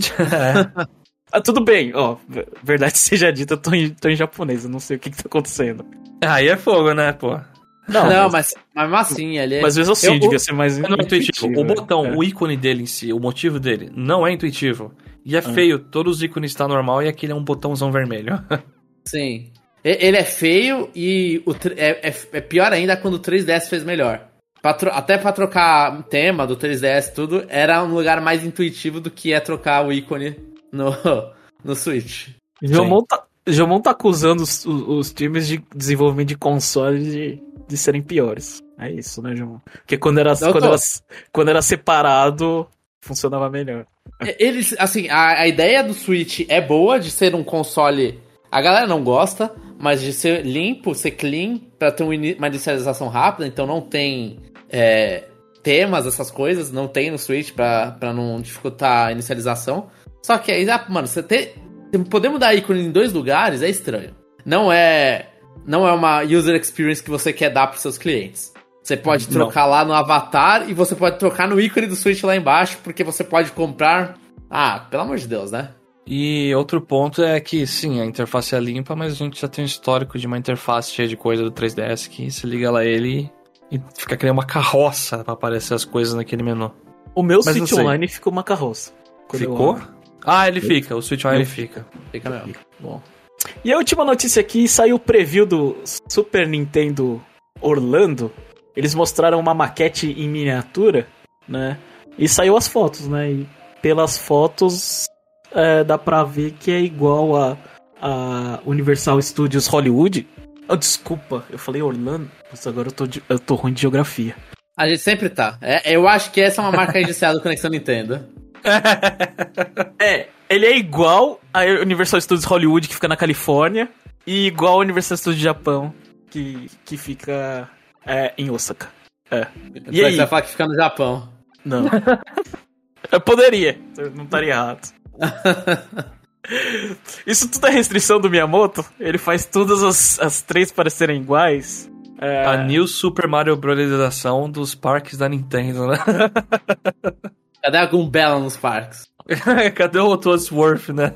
É. Ah, tudo bem, ó, verdade seja dita, eu tô em, tô em japonês, eu não sei o que que tá acontecendo. Aí é fogo, né, pô? Não, não mas, mas mesmo assim, ele é... Mas mesmo assim, eu, devia ser mais não é intuitivo. O botão, é. o ícone dele em si, o motivo dele, não é intuitivo. E é ah. feio, todos os ícones estão normal e aquele é um botãozão vermelho. Sim. Ele é feio e o, é, é, é pior ainda quando o três D S fez melhor. Pra tro, até pra trocar tema do três D S tudo, era um lugar mais intuitivo do que é trocar o ícone no, no Switch. Jomon tá, Jomon tá acusando os, os, os times de desenvolvimento de consoles de, de serem piores. É isso, né, Jomon? Porque quando era, quando era, quando era separado, funcionava melhor. Eles, assim, a, a ideia do Switch é boa de ser um console... A galera não gosta, mas de ser limpo, ser clean, pra ter uma inicialização rápida, então não tem é, temas, essas coisas, não tem no Switch pra, pra não dificultar a inicialização. Só que aí, mano, você ter, poder mudar ícone em dois lugares é estranho. Não é, não é uma user experience que você quer dar pros seus clientes. Você pode trocar não. lá no avatar e você pode trocar no ícone do Switch lá embaixo, porque você pode comprar... Ah, pelo amor de Deus, né? E outro ponto é que, sim, a interface é limpa, mas a gente já tem um histórico de uma interface cheia de coisa do três D S que você liga lá ele e fica criando uma carroça pra aparecer as coisas naquele menu. O meu mas Switch Online ficou uma carroça. Ficou? Eu... Ah, ele fica, o Switch Online fica. Fica mesmo. Bom. E a última notícia aqui, saiu o preview do Super Nintendo Orlando. Eles mostraram uma maquete em miniatura, né? E saiu as fotos, né? E pelas fotos... É, dá pra ver que é igual a, a Universal Studios Hollywood. Oh, desculpa, eu falei Orlando, mas agora eu tô, de, eu tô ruim de geografia. A gente sempre tá. É, eu acho que essa é uma marca registrada do Conexão Nintendo. É, ele é igual a Universal Studios Hollywood, que fica na Califórnia, e igual a Universal Studios Japão, que, que fica é, em Osaka. É. E aí? Você vai falar que fica no Japão. Não. Eu poderia, não estaria errado. Isso tudo é restrição do Miyamoto? Ele faz todas as, as três parecerem iguais? É... A New Super Mario Brosização dos parques da Nintendo, né? Cadê a Gumbella nos parques? Cadê o Toadsworth, né?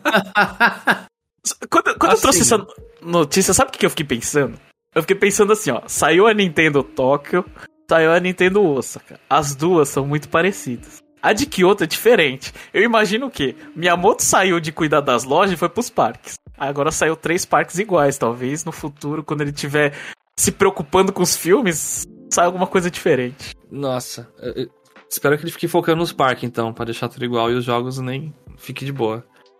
Quando, quando assim, eu trouxe essa notícia, sabe o que eu fiquei pensando? Eu fiquei pensando assim, ó. Saiu a Nintendo Tóquio, saiu a Nintendo Osaka. As duas são muito parecidas. A de Kyoto é diferente. Eu imagino o quê? Miyamoto saiu de cuidar das lojas e foi pros parques. Agora saiu três parques iguais. Talvez no futuro, quando ele estiver se preocupando com os filmes, saia alguma coisa diferente. Nossa, eu, eu espero que ele fique focando nos parques então, pra deixar tudo igual e os jogos nem fiquem de boa.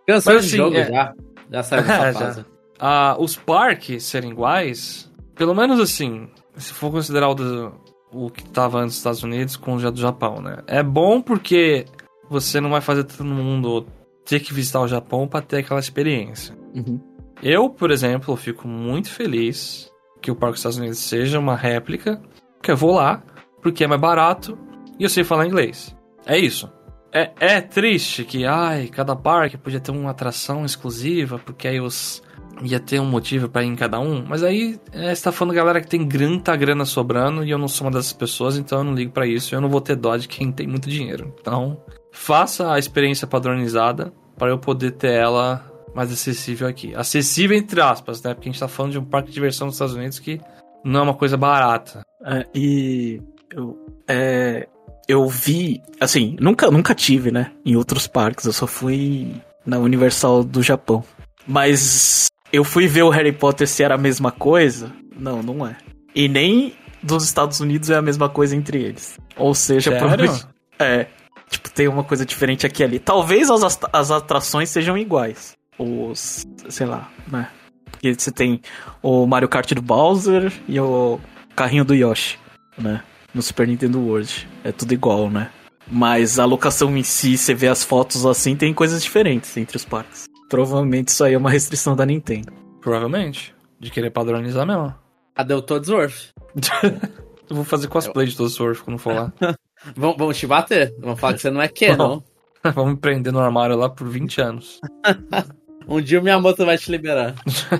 Cansou Mas, de assim, jogo é... já. Já saiu dessa É, fase. já. Ah, os parques serem iguais, pelo menos assim, se for considerar o, do, o que tava antes dos Estados Unidos com o do Japão, né? É bom porque você não vai fazer todo mundo ter que visitar o Japão pra ter aquela experiência. Uhum. Eu, por exemplo, fico muito feliz que o Parque dos Estados Unidos seja uma réplica, porque eu vou lá, porque é mais barato e eu sei falar inglês. É isso. É, é triste que, ai, cada parque podia ter uma atração exclusiva, porque aí os... ia ter um motivo pra ir em cada um, mas aí é, você tá falando galera que tem grana, grana sobrando, e eu não sou uma dessas pessoas, então eu não ligo pra isso, eu não vou ter dó de quem tem muito dinheiro. Então, faça a experiência padronizada para eu poder ter ela mais acessível aqui. Acessível entre aspas, né? Porque a gente tá falando de um parque de diversão nos Estados Unidos que não é uma coisa barata. É, e eu, é, eu vi, assim, nunca, nunca tive, né, em outros parques, eu só fui na Universal do Japão. Mas eu fui ver o Harry Potter se era a mesma coisa. Não, não é. E nem dos Estados Unidos é a mesma coisa entre eles. Ou seja, Sério? provavelmente... É, tipo, tem uma coisa diferente aqui e ali. Talvez as, as atrações sejam iguais. Os, sei lá, né? Porque você tem o Mario Kart do Bowser e o carrinho do Yoshi, né? No Super Nintendo World. É tudo igual, né? Mas a locação em si, você vê as fotos assim, tem coisas diferentes entre os parques. Provavelmente isso aí é uma restrição da Nintendo. Provavelmente. De querer padronizar mesmo. Cadê o Toadsworth? Eu vou fazer cosplay de Toadsworth quando for lá. vamos, vamos te bater? Vamos falar que você não é Ken, não. Vamos me prender no armário lá por vinte anos. Um dia o Miyamoto vai te liberar.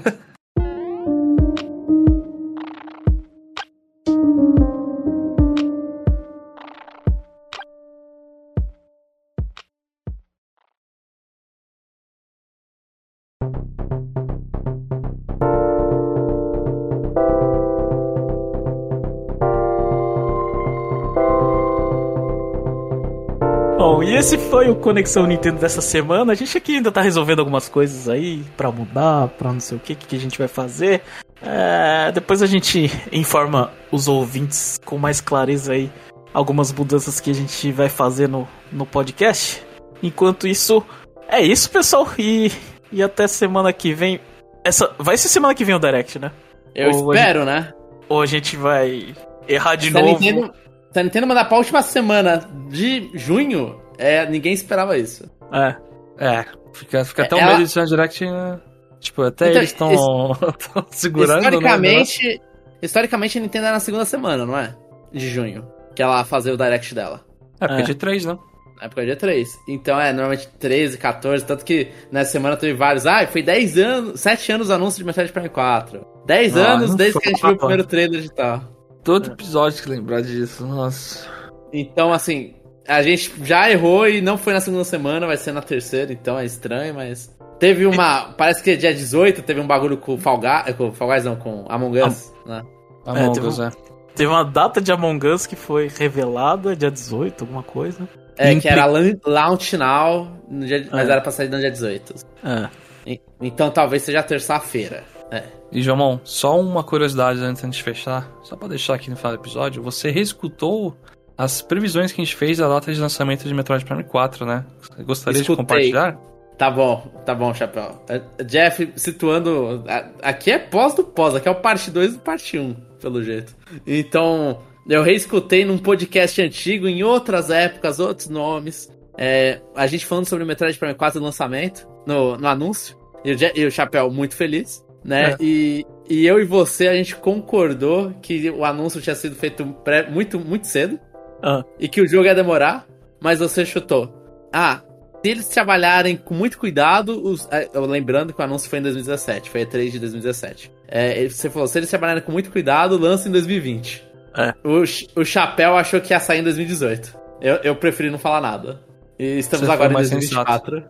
Bom, e esse foi o Conexão Nintendo dessa semana. A gente aqui ainda tá resolvendo algumas coisas aí pra mudar, pra não sei o que, que a gente vai fazer. É, depois a gente informa os ouvintes com mais clareza aí algumas mudanças que a gente vai fazer no, no podcast. Enquanto isso, é isso, pessoal. E, e até semana que vem. Essa, vai ser semana que vem o Direct, né? Eu ou espero, gente, né? Ou a gente vai errar de Se a novo. Nintendo, se a Nintendo mandar pra última semana de junho, é, ninguém esperava isso. É. É, fica, fica até um Ela... medo de ser uma Direct. Tipo, até Então, eles estão segurando. Historicamente, né? historicamente a Nintendo é na segunda semana, não é? De junho. Que ela vai fazer o Direct dela. É, porque É. é de três, né? Na época é dia três. Então é, normalmente treze, catorze, tanto que nessa semana teve vários. Ah, foi dez anos, sete anos o anúncio de Metroid Prime quatro. dez Ah, anos não desde que a gente fala. viu o primeiro trailer de tal. Todo episódio que lembrar disso, nossa. Então, assim, a gente já errou e não foi na segunda semana, vai ser na terceira, então é estranho, mas... Teve uma... Parece que dia dezoito teve um bagulho com o Fall Guys, com o Fall Guys não, com Among Us, né? Among teve Us, um- é. Teve uma data de Among Us que foi revelada, dia dezoito, alguma coisa. É, Impli- que era lan- Launch Now, no dia, mas É. era pra sair no dia dezoito. É. E- Então talvez seja terça-feira. É. E, Jomon, só uma curiosidade antes de fechar, só pra deixar aqui no final do episódio, você reescutou as previsões que a gente fez da data de lançamento de Metroid Prime quatro, né? Você gostaria Escutei. de compartilhar? Tá bom, tá bom, Chapéu. É, Jeff, situando... a- Aqui é pós do pós, aqui é o parte dois do parte um, pelo jeito. Então, eu reescutei num podcast antigo, em outras épocas, outros nomes. É, a gente falando sobre o Metroid Prime quatro no lançamento, no, no anúncio. E o, Je- e o Chapéu muito feliz, né? É. E, e eu e você, a gente concordou que o anúncio tinha sido feito pré- muito, muito cedo. Ah. E que o jogo ia demorar, mas você chutou. Ah, se eles trabalharem com muito cuidado, os, é, eu lembrando que o anúncio foi em dois mil e dezessete, foi E três de dois mil e dezessete. É, você falou, se eles trabalharem com muito cuidado, lança em dois mil e vinte. É. O, Ch- o Chapéu achou que ia sair em dois mil e dezoito. Eu, eu preferi não falar nada. E estamos Você agora foi em mais dois mil e vinte e quatro.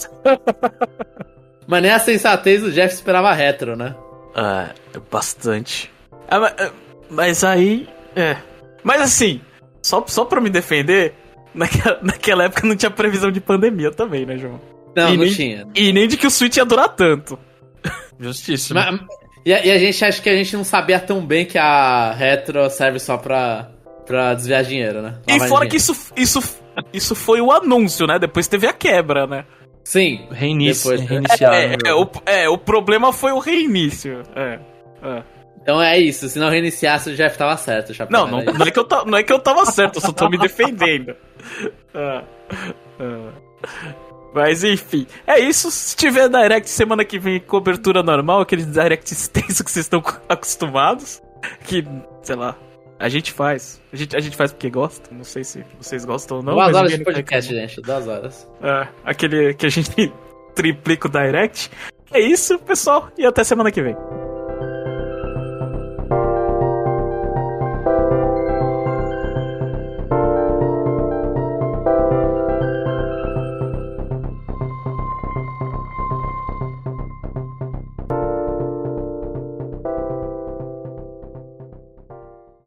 Mas nem a sensatez o Jeff esperava retro, né? É, bastante. Ah, mas, é, mas aí. É. Mas assim, só, só pra me defender, naquela, naquela época não tinha previsão de pandemia também, né, João? Não, E não nem- tinha. E nem de que o Switch ia durar tanto. Justíssimo. Mas- e, a, e a gente acha que a gente não sabia tão bem que a retro serve só pra, pra desviar dinheiro, né? E Lavar fora que dinheiro. isso, isso, isso foi o anúncio, né? Depois teve a quebra, né? Sim. Reinício, depois, reiniciar. É, é, é, o, é, o problema foi o reinício. É, é. Então é isso, se não reiniciasse o Jeff tava certo. Chapéu, Não, não, não, é que eu ta, não é que eu tava certo, eu só tô me defendendo. Ah, ah. Mas enfim, é isso. Se tiver Direct semana que vem, cobertura normal, aqueles Direct extenso que vocês estão acostumados, que, sei lá, a gente faz. A gente, a gente faz porque gosta, não sei se vocês gostam ou não. Duas mas horas de não podcast, gente, duas horas. É, aquele que a gente triplica o Direct. É isso, pessoal, e até semana que vem.